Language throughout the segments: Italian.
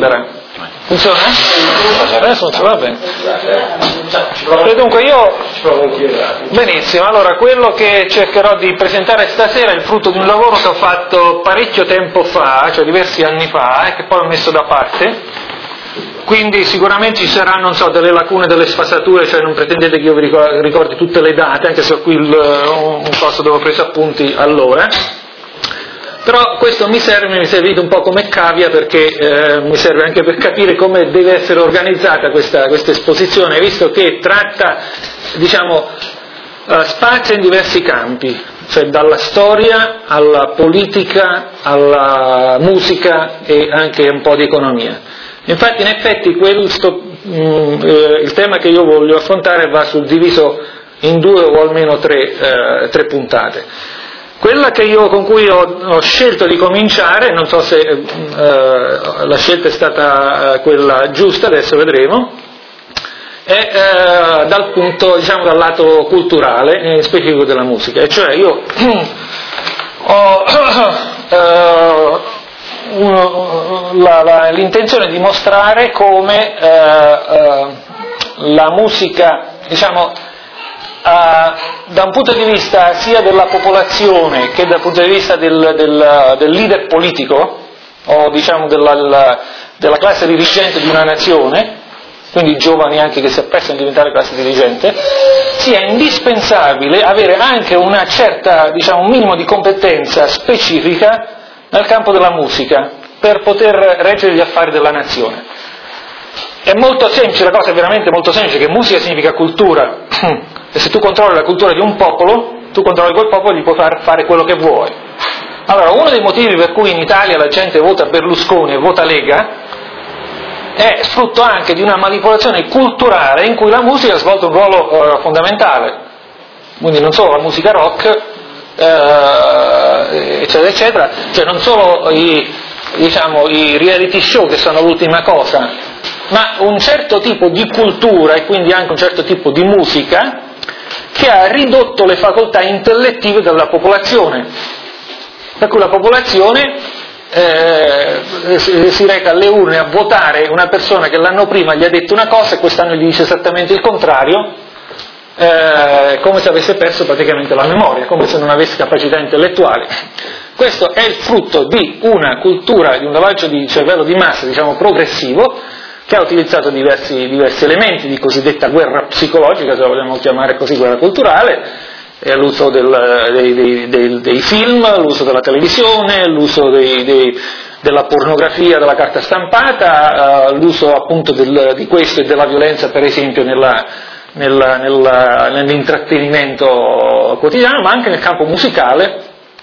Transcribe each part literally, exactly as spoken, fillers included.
libera. Funziona? Adesso va bene. E dunque io... Benissimo, allora quello che cercherò di presentare stasera è il frutto di un lavoro che ho fatto parecchio tempo fa, cioè diversi anni fa, e che poi ho messo da parte. Quindi sicuramente ci saranno, non so, delle lacune, delle sfasature, cioè non pretendete che io vi ricordi tutte le date, anche se ho qui il, un coso dove ho preso appunti allora. Però questo mi serve, mi è servito un po' come cavia, perché eh, mi serve anche per capire come deve essere organizzata questa, questa esposizione, visto che tratta, diciamo, uh, spazia in diversi campi, cioè dalla storia alla politica, alla musica e anche un po' di economia. Infatti in effetti questo, mh, eh, il tema che io voglio affrontare va suddiviso in due o almeno tre, eh, tre puntate. Quella che io, con cui ho, ho scelto di cominciare, non so se eh, la scelta è stata eh, quella giusta, adesso vedremo, è eh, dal punto, diciamo, dal lato culturale, in specifico della musica, e cioè io ho eh, Uno, la, la, l'intenzione di mostrare come eh, eh, la musica, diciamo, eh, da un punto di vista sia della popolazione che dal punto di vista del, del, del leader politico, o diciamo della, della classe dirigente di una nazione, quindi giovani anche che si apprestano a diventare classe dirigente, sia indispensabile avere anche una certa, diciamo, un minimo di competenza specifica nel campo della musica, per poter reggere gli affari della nazione. È molto semplice, la cosa è veramente molto semplice, che musica significa cultura, e se tu controlli la cultura di un popolo, tu controlli quel popolo e gli puoi far fare quello che vuoi. Allora, uno dei motivi per cui in Italia la gente vota Berlusconi e vota Lega è frutto anche di una manipolazione culturale in cui la musica ha svolto un ruolo eh, fondamentale, quindi non solo la musica rock, Uh, eccetera eccetera, cioè non solo i, diciamo, i reality show che sono l'ultima cosa, ma un certo tipo di cultura e quindi anche un certo tipo di musica che ha ridotto le facoltà intellettive della popolazione, per cui la popolazione eh, si, si reca alle urne a votare una persona che l'anno prima gli ha detto una cosa e quest'anno gli dice esattamente il contrario, Eh, come se avesse perso praticamente la memoria, come se non avesse capacità intellettuali. Questo è il frutto di una cultura, di un lavaggio di cervello di massa, diciamo, progressivo, che ha utilizzato diversi, diversi elementi di cosiddetta guerra psicologica, se la vogliamo chiamare così, guerra culturale, eh, l'uso del, dei, dei, dei, dei film, l'uso della televisione, l'uso dei, dei, della pornografia, della carta stampata, eh, l'uso appunto del, di questo e della violenza, per esempio, nella Nel, nel, nell'intrattenimento quotidiano, ma anche nel campo musicale.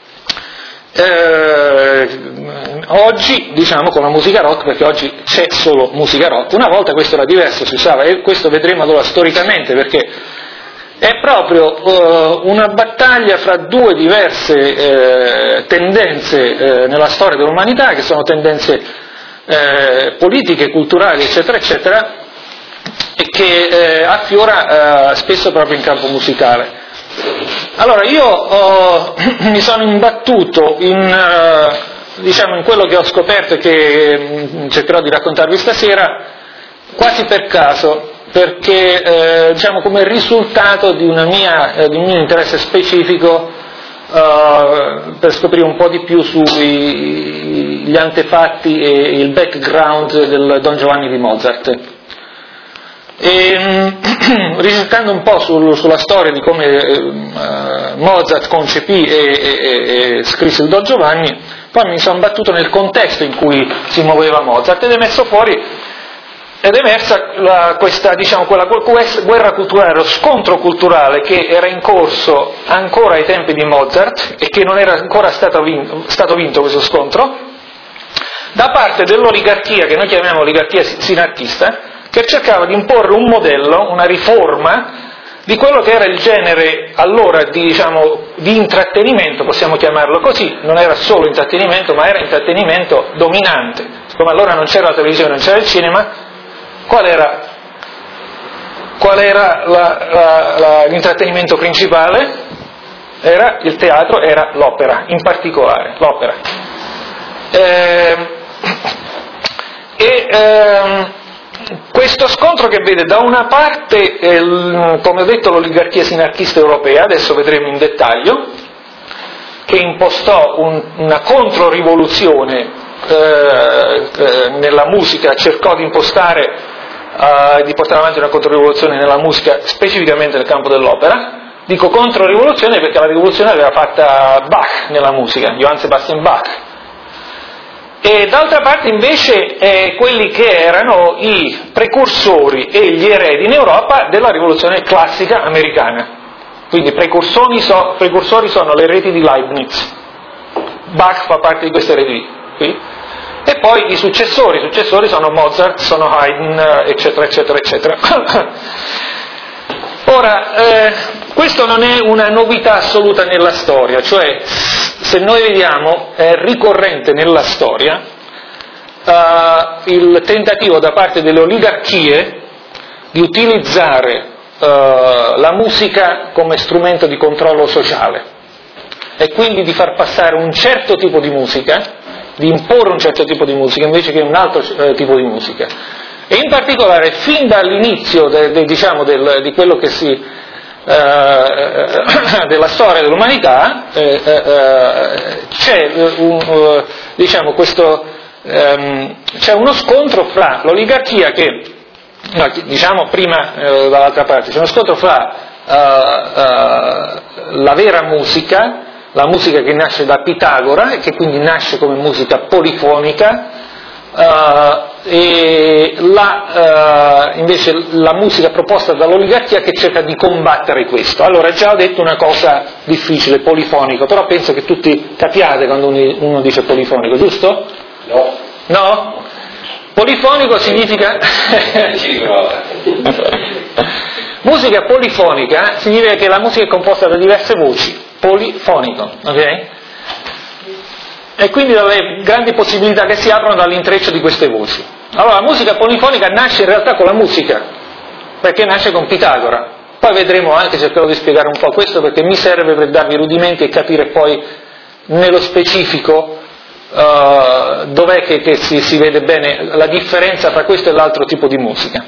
Eh, oggi, diciamo, con la musica rock, perché oggi c'è solo musica rock, una volta questo era diverso, si usava, e questo vedremo allora storicamente, perché è proprio eh, una battaglia fra due diverse eh, tendenze eh, nella storia dell'umanità, che sono tendenze eh, politiche, culturali, eccetera, eccetera, e che eh, affiora eh, spesso proprio in campo musicale. Allora io oh, mi sono imbattuto in, uh, diciamo, in quello che ho scoperto e che mh, cercherò di raccontarvi stasera quasi per caso, perché eh, diciamo come risultato di, una mia, eh, di un mio interesse specifico uh, per scoprire un po' di più sugli antefatti e il background del Don Giovanni di Mozart. E, risultando un po' sul, sulla storia di come eh, Mozart concepì e, e, e scrisse il Don Giovanni, poi mi sono battuto nel contesto in cui si muoveva Mozart ed è messo fuori ed è emersa la, questa, diciamo, quella guerra culturale, lo scontro culturale che era in corso ancora ai tempi di Mozart e che non era ancora stato vinto, stato vinto questo scontro, da parte dell'oligarchia, che noi chiamiamo oligarchia sinarchista, che cercava di imporre un modello, una riforma di quello che era il genere allora di, diciamo, di intrattenimento, possiamo chiamarlo così, non era solo intrattenimento, ma era intrattenimento dominante. Siccome allora non c'era la televisione, non c'era il cinema, qual era, qual era la, la, la, l'intrattenimento principale? Era il teatro, era l'opera, in particolare l'opera. Eh, E ehm, questo scontro che vede da una parte, eh, come ho detto, l'oligarchia sinarchista europea, adesso vedremo in dettaglio, che impostò un, una controrivoluzione eh, eh, nella musica, cercò di impostare, eh, di portare avanti una controrivoluzione nella musica, specificamente nel campo dell'opera. Dico controrivoluzione perché la rivoluzione l'aveva fatta Bach nella musica, Johann Sebastian Bach. E d'altra parte invece eh, quelli che erano i precursori e gli eredi in Europa della rivoluzione classica americana. Quindi precursori, so, precursori sono le reti di Leibniz. Bach fa parte di queste reti qui. E poi i successori, i successori sono Mozart, sono Haydn, eccetera, eccetera, eccetera. Ora, eh, questo non è una novità assoluta nella storia, cioè se noi vediamo è ricorrente nella storia eh, il tentativo da parte delle oligarchie di utilizzare eh, la musica come strumento di controllo sociale e quindi di far passare un certo tipo di musica, di imporre un certo tipo di musica invece che un altro eh, tipo di musica. E in particolare fin dall'inizio de, de, diciamo, del, di quello che si eh, della storia dell'umanità eh, eh, c'è un, uh, diciamo questo um, c'è uno scontro fra l'oligarchia che no, diciamo prima eh, dall'altra parte c'è uno scontro fra uh, uh, la vera musica, la musica che nasce da Pitagora e che quindi nasce come musica polifonica, uh, e la, uh, invece la musica proposta dall'oligarchia che cerca di combattere questo. Allora, già ho detto una cosa difficile, polifonico, però penso che tutti capiate quando uno dice polifonico, giusto? No. No? Polifonico significa musica polifonica significa che la musica è composta da diverse voci, polifonico, ok? E quindi dalle grandi possibilità che si aprono dall'intreccio di queste voci. Allora la musica polifonica nasce in realtà con la musica, perché nasce con Pitagora. Poi vedremo anche, cercherò di spiegare un po' questo, perché mi serve per darvi rudimenti e capire poi nello specifico uh, dov'è che, che si, si vede bene la differenza tra questo e l'altro tipo di musica.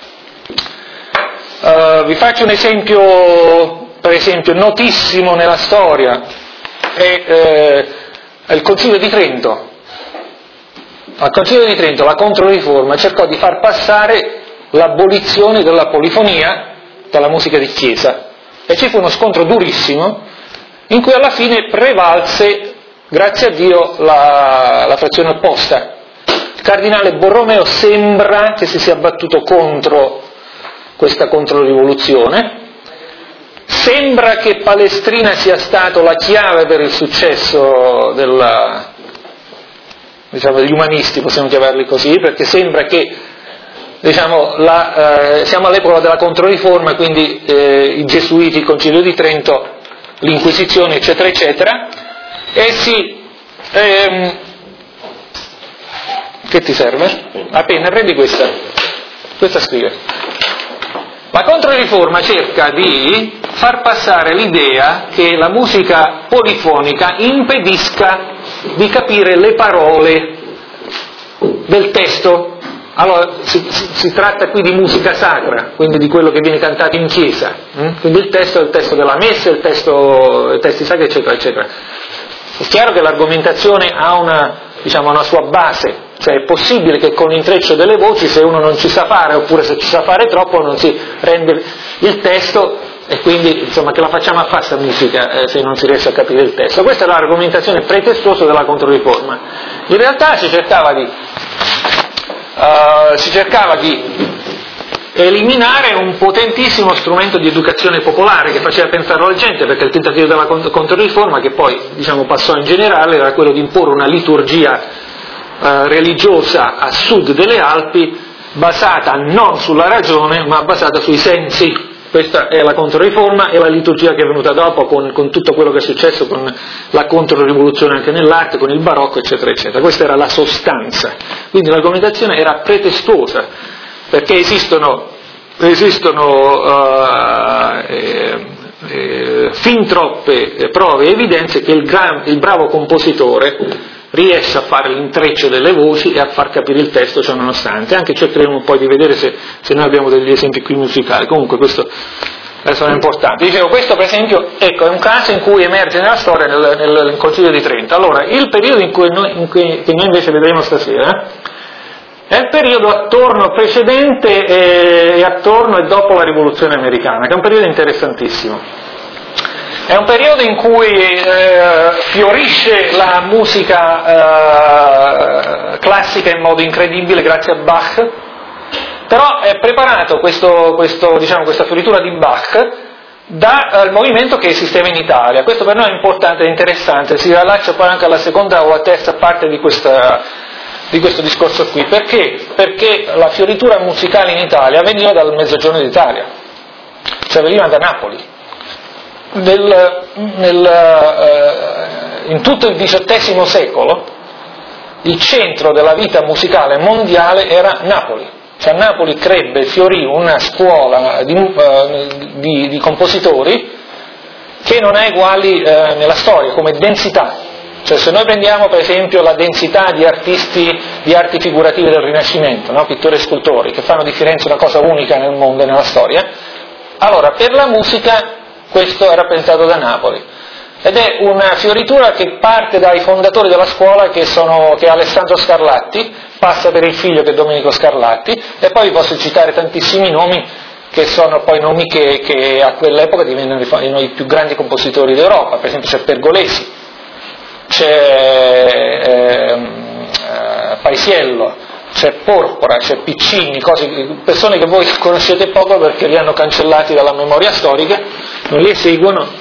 Uh, vi faccio un esempio, per esempio, notissimo nella storia, è eh, il Concilio di Trento. Al Concilio di Trento la Controriforma cercò di far passare l'abolizione della polifonia dalla musica di chiesa e ci fu uno scontro durissimo in cui alla fine prevalse, grazie a Dio, la, la frazione opposta. Il cardinale Borromeo sembra che si sia battuto contro questa controrivoluzione, sembra che Palestrina sia stato la chiave per il successo della, diciamo, degli umanisti, possiamo chiamarli così, perché sembra che diciamo, la, eh, siamo all'epoca della Controriforma, quindi eh, i Gesuiti, il Concilio di Trento, l'Inquisizione, eccetera, eccetera, e si... Ehm, che ti serve? La penna, prendi questa, questa scrive. La Controriforma cerca di far passare l'idea che la musica polifonica impedisca di capire le parole del testo. Allora si, si, si tratta qui di musica sacra, quindi di quello che viene cantato in chiesa, hm? Quindi il testo è il testo della messa, il testo, i testi sacri, eccetera, eccetera. È chiaro che l'argomentazione ha una, diciamo, una sua base, cioè è possibile che con l'intreccio delle voci, se uno non ci sa fare, oppure se ci sa fare troppo, non si rende il testo, e quindi insomma che la facciamo a fare sta musica eh, se non si riesce a capire il testo. Questa è l'argomentazione pretestuosa della Controriforma. In realtà si cercava di uh, si cercava di eliminare un potentissimo strumento di educazione popolare che faceva pensare alla gente, perché il tentativo della Controriforma, che poi diciamo passò in generale, era quello di imporre una liturgia uh, religiosa a sud delle Alpi basata non sulla ragione ma basata sui sensi. Questa è la Controriforma e la liturgia che è venuta dopo con, con tutto quello che è successo, con la Controrivoluzione anche nell'arte, con il barocco, eccetera, eccetera. Questa era la sostanza. Quindi l'argomentazione era pretestuosa, perché esistono, esistono uh, eh, eh, fin troppe prove e evidenze che il, gran, il bravo compositore riesce a fare l'intreccio delle voci e a far capire il testo ciò nonostante. Anche cercheremo poi di vedere se, se noi abbiamo degli esempi qui musicali. Comunque questo sono importanti. Dicevo, questo per esempio, ecco, è un caso in cui emerge nella storia nel, nel, nel Concilio di Trento. Allora, il periodo in cui noi, in cui, che noi invece vedremo stasera è il periodo attorno, precedente e, e attorno e dopo la Rivoluzione Americana, che è un periodo interessantissimo. È un periodo in cui eh, fiorisce la musica eh, classica in modo incredibile grazie a Bach, però è preparato questo, questo, diciamo, questa fioritura di Bach dal movimento che esisteva in Italia. Questo per noi è importante e interessante, si allaccia poi anche alla seconda o alla terza parte di, questa, di questo discorso qui. Perché? Perché la fioritura musicale in Italia veniva dal Mezzogiorno d'Italia, cioè veniva da Napoli. Nel, nel, eh, in tutto il diciottesimo secolo il centro della vita musicale mondiale era Napoli. Cioè a Napoli crebbe, fiorì una scuola di, uh, di, di compositori che non ha uguali uh, nella storia, come densità. Cioè se noi prendiamo per esempio la densità di artisti di arti figurative del Rinascimento, no? Pittori e scultori, che fanno di Firenze una cosa unica nel mondo e nella storia, allora per la musica questo era pensato da Napoli. Ed è una fioritura che parte dai fondatori della scuola, che, sono, che è Alessandro Scarlatti, passa per il figlio che è Domenico Scarlatti, e poi vi posso citare tantissimi nomi che sono poi nomi che, che a quell'epoca divennano i più grandi compositori d'Europa. Per esempio c'è Pergolesi, c'è eh, eh, Paisiello, c'è Porpora, c'è Piccini, cose, persone che voi conoscete poco perché li hanno cancellati dalla memoria storica, non li eseguono.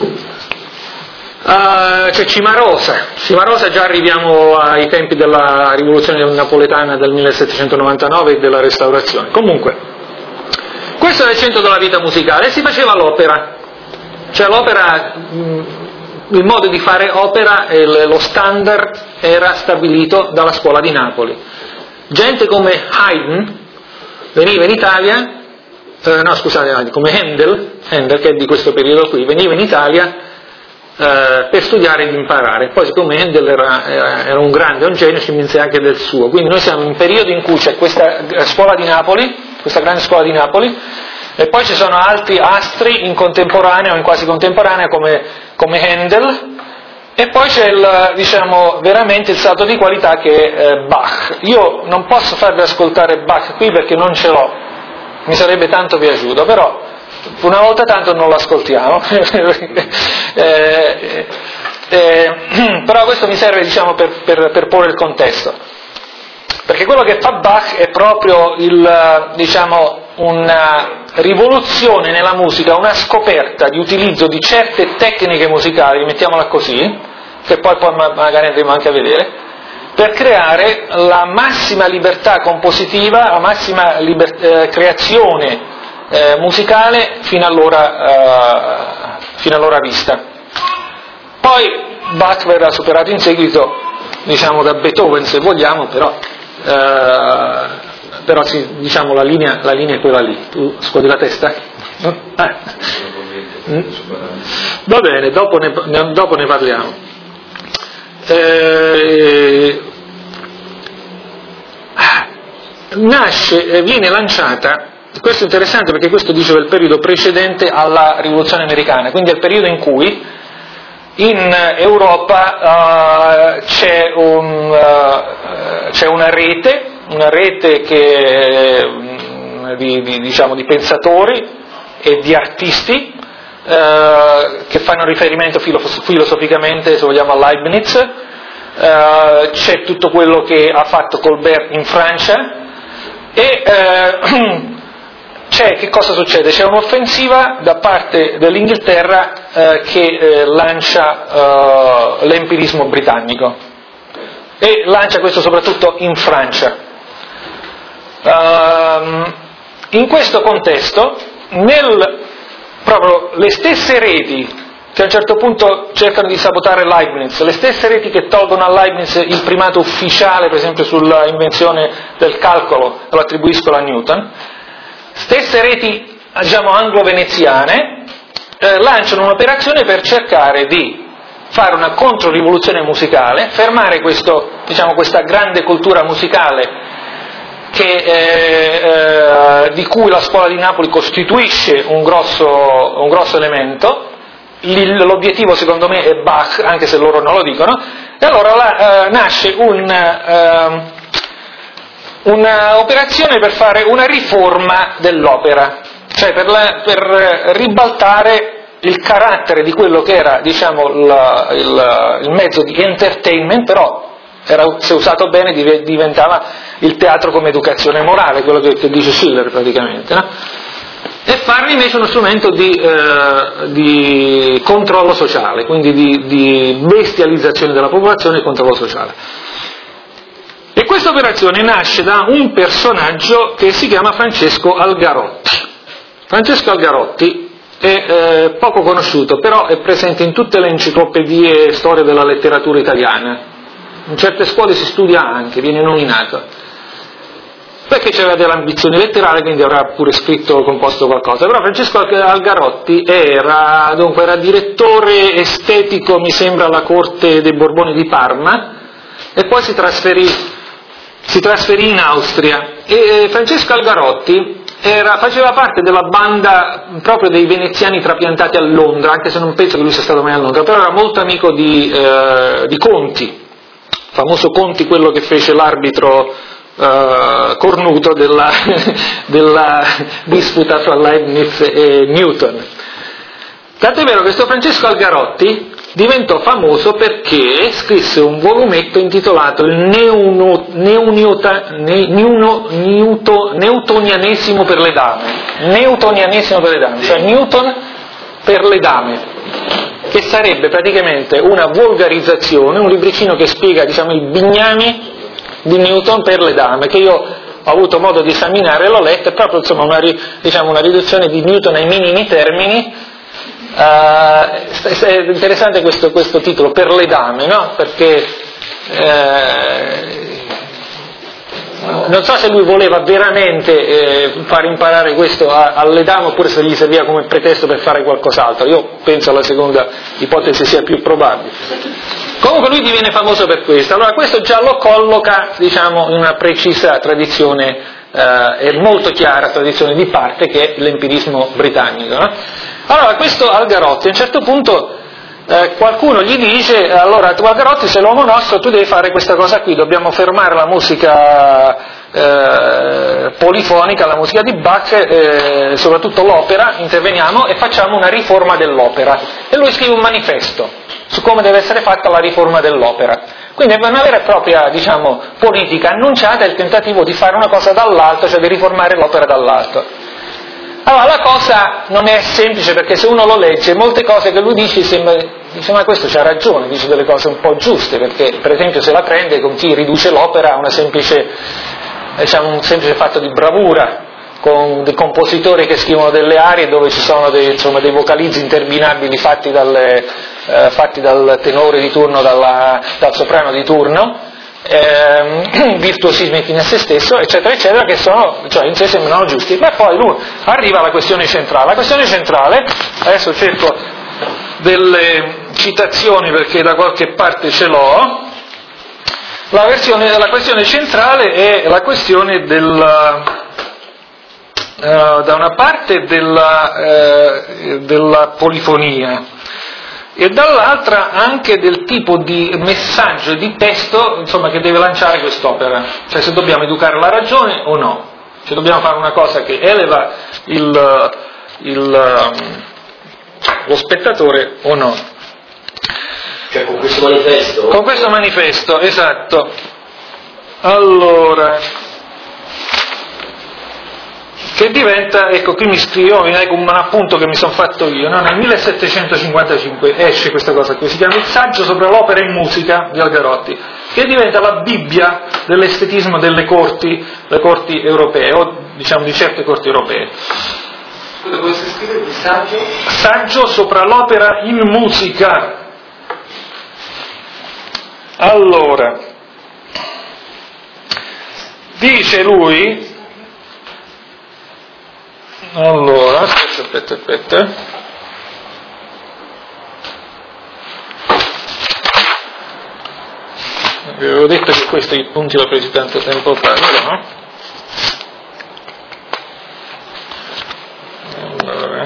Uh, c'è Cimarosa, Cimarosa già arriviamo ai tempi della rivoluzione napoletana del millesettecentonovantanove e della restaurazione. Comunque, questo è il centro della vita musicale, e si faceva l'opera, cioè l'opera, il modo di fare opera, lo standard era stabilito dalla scuola di Napoli. Gente come Haydn veniva in Italia, eh, no scusate, come Handel, Handel che è di questo periodo qui, veniva in Italia Uh, per studiare ed imparare. Poi siccome Handel era, era, era un grande, un genio, ci mise anche del suo. Quindi noi siamo in un periodo in cui c'è questa scuola di Napoli, questa grande scuola di Napoli, e poi ci sono altri astri in contemporanea o in quasi contemporanea come, come Handel, e poi c'è il, diciamo, veramente il salto di qualità che è eh, Bach. Io non posso farvi ascoltare Bach qui perché non ce l'ho, mi sarebbe tanto piaciuto, però una volta tanto non lo ascoltiamo. eh, eh, però questo mi serve, diciamo, per, per, per porre il contesto, perché quello che fa Bach è proprio il, diciamo, una rivoluzione nella musica, una scoperta di utilizzo di certe tecniche musicali, mettiamola così, che poi, poi magari andremo anche a vedere, per creare la massima libertà compositiva, la massima liber- eh, creazione Eh, musicale fino allora, eh, fino allora vista. Poi Bach verrà superato in seguito, diciamo, da Beethoven se vogliamo, però, eh, però sì, diciamo la linea, la linea è quella lì. Tu scuoti la testa? Eh. Va bene, dopo ne, dopo ne parliamo. Eh, nasce, viene lanciata. Questo è interessante perché questo dice del periodo precedente alla rivoluzione americana, quindi è il periodo in cui in Europa uh, c'è, un, uh, c'è una rete, una rete che, um, di, di, diciamo, di pensatori e di artisti uh, che fanno riferimento filosof- filosoficamente, se vogliamo, a Leibniz. Uh, c'è tutto quello che ha fatto Colbert in Francia e uh, c'è, che cosa succede? C'è un'offensiva da parte dell'Inghilterra eh, che eh, lancia eh, l'empirismo britannico, e lancia questo soprattutto in Francia. Um, in questo contesto, nel, proprio le stesse reti che a un certo punto cercano di sabotare Leibniz, le stesse reti che tolgono a Leibniz il primato ufficiale, per esempio sulla invenzione del calcolo, lo attribuiscono a Newton, stesse reti, diciamo, anglo-veneziane, eh, lanciano un'operazione per cercare di fare una controrivoluzione musicale, fermare questo, diciamo, questa grande cultura musicale che, eh, eh, di cui la scuola di Napoli costituisce un grosso, un grosso elemento. L'obiettivo secondo me è Bach, anche se loro non lo dicono, e allora là, eh, nasce un, eh, un'operazione per fare una riforma dell'opera, cioè per, la, per ribaltare il carattere di quello che era, diciamo, il, il, il mezzo di entertainment, però era, se usato bene diventava il teatro come educazione morale, quello che, che dice Schiller praticamente, no? E farne invece uno strumento di, eh, di controllo sociale, quindi di, di bestializzazione della popolazione e controllo sociale. E questa operazione nasce da un personaggio che si chiama Francesco Algarotti. Francesco Algarotti è eh, poco conosciuto, però è presente in tutte le enciclopedie e storie della letteratura italiana. In certe scuole si studia anche, viene nominato. Perché c'era delle ambizioni letterali, quindi avrà pure scritto, composto qualcosa. Però Francesco Algarotti era, dunque, era direttore estetico, mi sembra, alla corte dei Borboni di Parma, e poi si trasferì, si trasferì in Austria. E Francesco Algarotti era, faceva parte della banda proprio dei veneziani trapiantati a Londra, anche se non penso che lui sia stato mai a Londra, però era molto amico di, eh, di Conti, famoso Conti, quello che fece l'arbitro Uh, cornuto della, della disputa fra Leibniz e Newton. Tant'è vero che questo Francesco Algarotti diventò famoso perché scrisse un volumetto intitolato il Neuno, Neuniota, ne, Neuno, Newto, Newtonianesimo per le dame, Newtonianesimo per le dame, cioè Newton per le dame, che sarebbe praticamente una volgarizzazione, un libricino che spiega, diciamo, i bignami di Newton per le dame, che io ho avuto modo di esaminare e l'ho letto, è proprio, insomma, una, diciamo, una riduzione di Newton ai minimi termini. Uh, è interessante questo, questo titolo, per le dame, no? Perché eh, non so se lui voleva veramente eh, far imparare questo a, alle dame, oppure se gli serviva come pretesto per fare qualcos'altro. Io penso la seconda ipotesi sia più probabile. Comunque lui diviene famoso per questo. Allora questo già lo colloca, diciamo, in una precisa tradizione eh, e molto chiara tradizione di parte, che è l'empirismo britannico, no? Allora questo Algarotti a un certo punto eh, qualcuno gli dice: allora tu Algarotti sei l'uomo nostro, tu devi fare questa cosa qui, dobbiamo fermare la musica eh, polifonica, la musica di Bach, eh, soprattutto l'opera, interveniamo e facciamo una riforma dell'opera. E lui scrive un manifesto su come deve essere fatta la riforma dell'opera. Quindi è una vera e propria, diciamo, politica annunciata, il tentativo di fare una cosa dall'alto, cioè di riformare l'opera dall'alto. Allora la cosa non è semplice, perché se uno lo legge, molte cose che lui dice sembra, dice ma questo c'ha ragione, dice delle cose un po' giuste, perché per esempio se la prende con chi riduce l'opera a una semplice, diciamo, un semplice fatto di bravura, con dei compositori che scrivono delle arie dove ci sono dei, insomma, dei vocalizzi interminabili fatti, dalle, eh, fatti dal tenore di turno, dalla, dal soprano di turno, ehm, virtuosismi fine a se stesso, eccetera, eccetera, che sono, cioè, in sé sembrano giusti. Ma poi lui arriva alla questione centrale. La questione centrale, adesso cerco delle citazioni perché da qualche parte ce l'ho. La, versione, la questione centrale è la questione del... Uh, da una parte della, uh, della polifonia e dall'altra anche del tipo di messaggio, di testo, insomma, che deve lanciare quest'opera, cioè se dobbiamo educare la ragione o no, se dobbiamo fare una cosa che eleva il, il, um, lo spettatore o no. Cioè con questo manifesto? Con questo manifesto, esatto. Allora... che diventa, ecco qui mi scrivo, mi leggo un appunto che mi sono fatto io, no? Nel millesettecentocinquantacinque esce questa cosa qui, si chiama Il saggio sopra l'opera in musica di Algarotti, che diventa la Bibbia dell'estetismo delle corti, le corti europee, o diciamo di certe corti europee. Scusa, come si scrive il saggio? Saggio sopra l'opera in musica. Allora, dice lui... Allora, aspetta, aspetta, aspetta. Vi avevo detto che questi punti l'ho presi tanto tempo fa, no? Allora.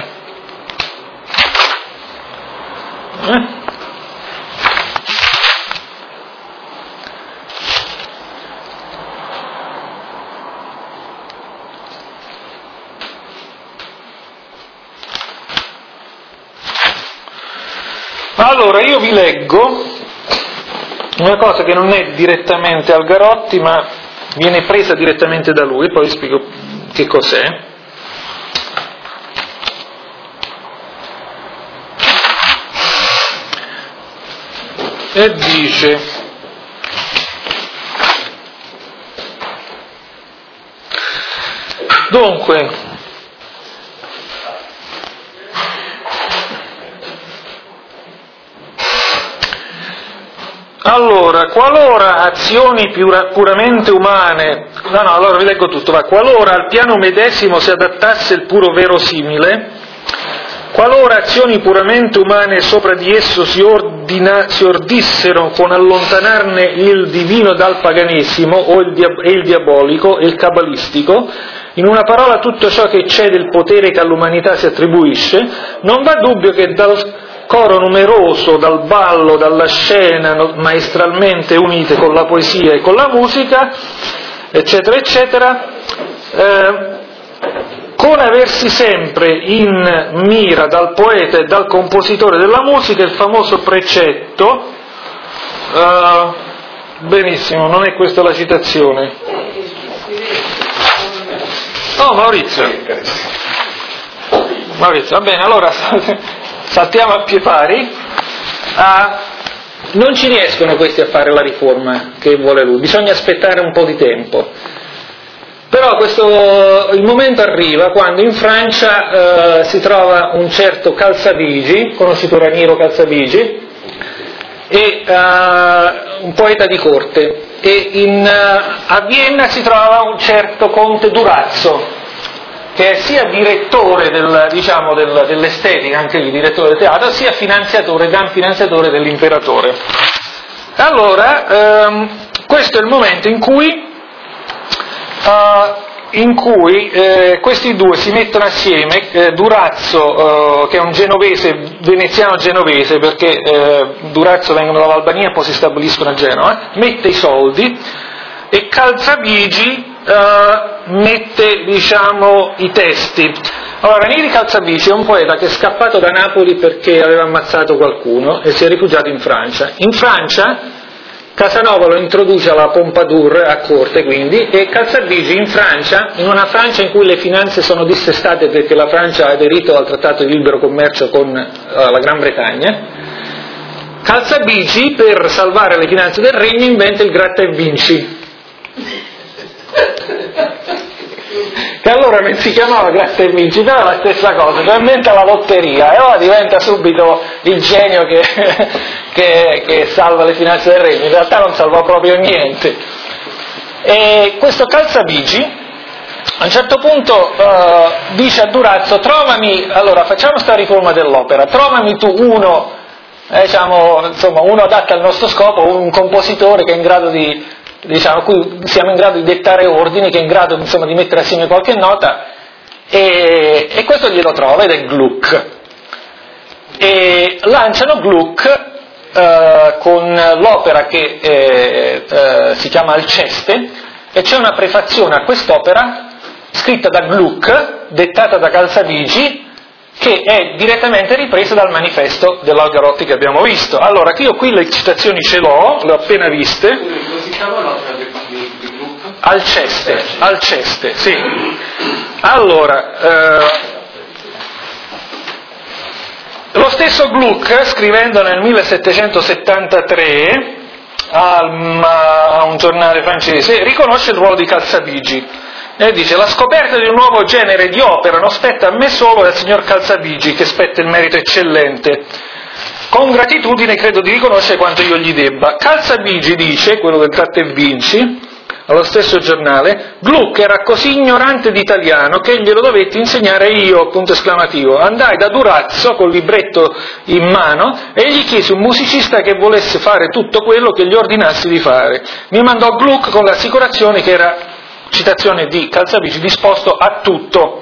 Eh? Allora, io vi leggo una cosa che non è direttamente Algarotti, ma viene presa direttamente da lui, poi spiego che cos'è. E dice: dunque, allora, qualora azioni pura, puramente umane, no no, allora vi leggo tutto, va, qualora al piano medesimo si adattasse il puro verosimile, qualora azioni puramente umane sopra di esso si, ordina, si ordissero con allontanarne il divino dal paganesimo o il, dia, e il diabolico e il cabalistico, in una parola tutto ciò che c'è del potere che all'umanità si attribuisce, non va dubbio che dal coro numeroso, dal ballo, dalla scena maestralmente unite con la poesia e con la musica, eccetera, eccetera, eh, con aversi sempre in mira dal poeta e dal compositore della musica il famoso precetto, eh, benissimo, non è questa la citazione. Oh, Maurizio. Maurizio, va bene, allora saltiamo a piedi pari. Ah, non ci riescono questi a fare la riforma che vuole lui, bisogna aspettare un po' di tempo. Però questo, il momento arriva quando in Francia eh, si trova un certo Calzabigi, conosciuto Raniero Calzabigi, e, uh, un poeta di corte, e in, uh, a Vienna si trova un certo conte Durazzo, che è sia direttore del, diciamo, del, dell'estetica, anche lì direttore del teatro, sia finanziatore, gran finanziatore dell'imperatore. Allora, ehm, questo è il momento in cui Uh, in cui eh, questi due si mettono assieme, eh, Durazzo, eh, che è un genovese, veneziano genovese, perché eh, Durazzo vengono dall'Albania e poi si stabiliscono a Genova, mette i soldi, e Calzabigi eh, mette, diciamo, i testi. Allora, Ranieri Calzabigi è un poeta che è scappato da Napoli perché aveva ammazzato qualcuno e si è rifugiato in Francia. In Francia Casanova lo introduce alla Pompadour a corte, quindi, e Calzabigi in Francia, in una Francia in cui le finanze sono dissestate perché la Francia ha aderito al trattato di libero commercio con uh, la Gran Bretagna, Calzabigi, per salvare le finanze del regno, inventa il gratta e vinci, che allora non si chiamava gratta e vinci, però è la stessa cosa, cioè inventa la lotteria e ora diventa subito il genio che, che, che salva le finanze del regno. In realtà non salva proprio niente. E questo Calzabigi a un certo punto uh, dice a Durazzo: trovami, allora facciamo sta riforma dell'opera, trovami tu uno, eh, diciamo, insomma, uno adatto al nostro scopo, un compositore che è in grado di, diciamo, cui siamo in grado di dettare ordini, che è in grado, insomma, di mettere assieme qualche nota, e, e questo glielo trova, ed è Gluck. E lanciano Gluck eh, con l'opera che eh, eh, si chiama Alceste, e c'è una prefazione a quest'opera scritta da Gluck, dettata da Calzabigi, che è direttamente ripresa dal manifesto dell'Algarotti che abbiamo visto. Allora, io qui le citazioni ce l'ho, le ho appena viste. Come si chiama l'opera di Gluck? Alceste, Alceste, sì. Allora, eh, lo stesso Gluck, scrivendo nel millesettecentosettantatré a, a un giornale francese, riconosce il ruolo di Calzabigi. E dice: la scoperta di un nuovo genere di opera non spetta a me solo e al signor Calzabigi, che spetta il merito eccellente. Con gratitudine credo di riconoscere quanto io gli debba. Calzabigi, dice, quello del gratta e vinci, allo stesso giornale, Gluck era così ignorante di italiano che glielo dovetti insegnare io, punto esclamativo. Andai da Durazzo col libretto in mano e gli chiesi un musicista che volesse fare tutto quello che gli ordinassi di fare. Mi mandò Gluck con l'assicurazione che era, citazione di Calzabici, disposto a tutto.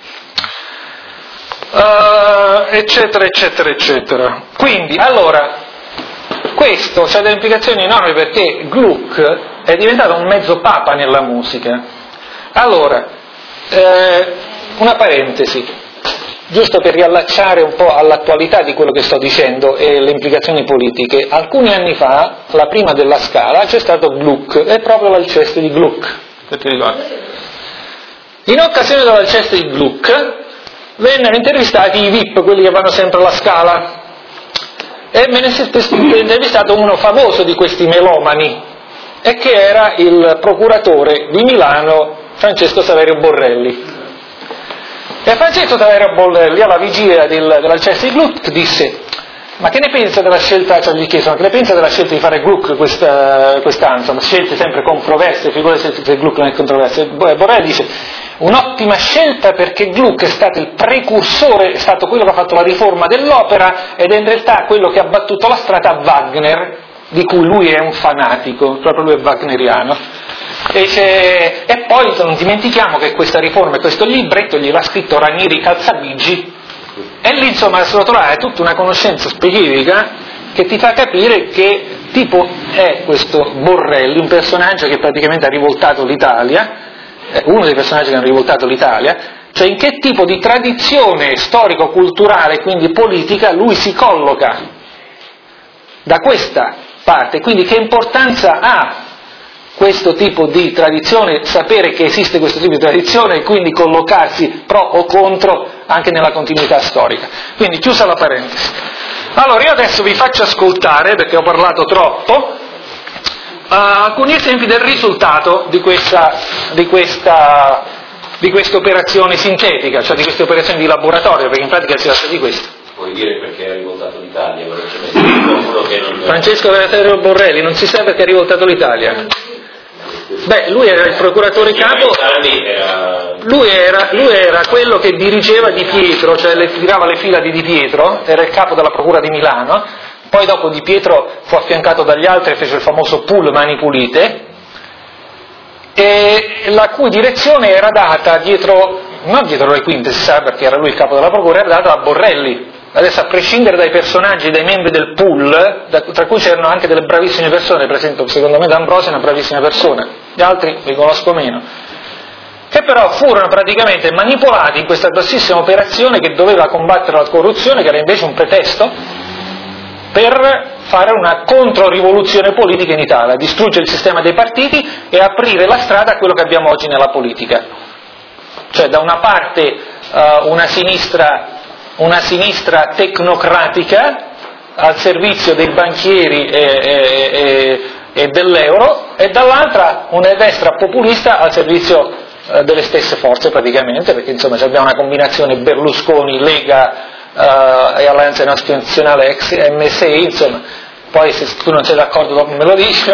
Uh, eccetera, eccetera, eccetera. Quindi, allora, questo ha delle implicazioni enormi perché Gluck è diventato un mezzo papa nella musica. Allora, eh, una parentesi, giusto per riallacciare un po' all'attualità di quello che sto dicendo e le implicazioni politiche. Alcuni anni fa, la prima della Scala, c'è stato Gluck, è proprio l'Alceste di Gluck, se ti ricordi. In occasione dell'Alceste di Gluck vennero intervistati i V I P, quelli che vanno sempre alla Scala, e me ne è intervistato uno famoso di questi melomani, e che era il procuratore di Milano Francesco Saverio Borrelli. E Francesco Saverio Borrelli, alla vigilia del, dell'Alceste di Gluck, disse: ma che ne pensa della scelta, cioè gli chiedono, che ne pensa della scelta di fare Gluck questa, quest'anno, insomma, scelte sempre controverse, figurati se Gluck non è controverso. Borrelli dice: un'ottima scelta perché Gluck è stato il precursore, è stato quello che ha fatto la riforma dell'opera ed è in realtà quello che ha battuto la strada a Wagner, di cui lui è un fanatico, proprio lui è wagneriano. E, dice, e poi non dimentichiamo che questa riforma e questo libretto gliel'ha scritto Ranieri Calzabigi, e lì insomma si può trovare tutta una conoscenza specifica che ti fa capire che tipo è questo Borrelli, un personaggio che praticamente ha rivoltato l'Italia, uno dei personaggi che hanno rivoltato l'Italia, cioè in che tipo di tradizione storico-culturale, quindi politica, lui si colloca da questa parte, quindi che importanza ha questo tipo di tradizione, sapere che esiste questo tipo di tradizione e quindi collocarsi pro o contro anche nella continuità storica. Quindi chiusa la parentesi. Allora io adesso vi faccio ascoltare, perché ho parlato troppo, Uh, alcuni esempi del risultato di questa, di questa, di questa operazione sintetica, cioè di queste operazioni di laboratorio, perché in pratica si tratta di questo. Puoi dire perché ha rivoltato l'Italia? Che non... Francesco Saverio Borrelli, non si sa perché ha rivoltato l'Italia. Beh, lui era il procuratore capo, lui era, lui era quello che dirigeva Di Pietro, cioè le, tirava le fila di Di Pietro, era il capo della procura di Milano. Poi dopo Di Pietro fu affiancato dagli altri e fece il famoso pool Mani Pulite, e la cui direzione era data dietro, non dietro le quinte, si sa perché era lui il capo della procura, era data a Borrelli. Adesso, a prescindere dai personaggi, dai membri del pool, da, tra cui c'erano anche delle bravissime persone, per esempio secondo me D'Ambrosio è una bravissima persona, gli altri li conosco meno, che però furono praticamente manipolati in questa grossissima operazione che doveva combattere la corruzione, che era invece un pretesto per fare una controrivoluzione politica in Italia, distruggere il sistema dei partiti e aprire la strada a quello che abbiamo oggi nella politica. Cioè da una parte uh, una sinistra, una sinistra tecnocratica al servizio dei banchieri e, e, e, e dell'euro, e dall'altra una destra populista al servizio uh, delle stesse forze praticamente, perché insomma abbiamo una combinazione Berlusconi, Lega, Uh, e Alleanza Nazionale ex M S I, insomma, poi se tu non sei d'accordo dopo me lo dici,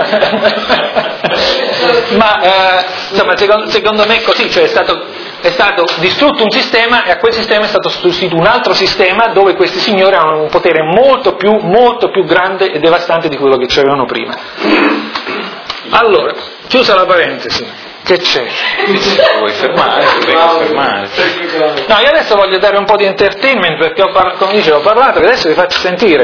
ma uh, insomma secondo, secondo me è così, cioè è stato, è stato distrutto un sistema e a quel sistema è stato sostituito un altro sistema dove questi signori hanno un potere molto più, molto più grande e devastante di quello che c'erano prima. Allora, chiusa la parentesi. Che c'è? Vuoi fermare? Vuoi fermare? No, io adesso voglio dare un po' di entertainment perché ho, par- come dicevo, ho parlato, che adesso vi faccio sentire